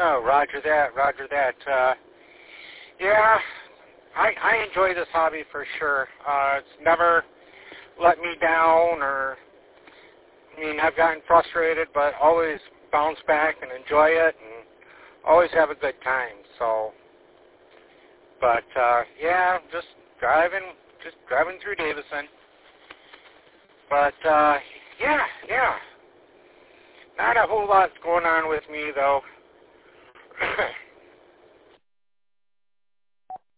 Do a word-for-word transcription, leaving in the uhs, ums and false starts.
Oh, roger that, roger that. Uh, yeah, I, I enjoy this hobby for sure. Uh, it's never let me down or, I mean, I've gotten frustrated, but always bounce back and enjoy it and always have a good time, so. But, uh, yeah, just driving, just driving through Davison. But, uh, yeah, yeah. Not a whole lot's going on with me, though.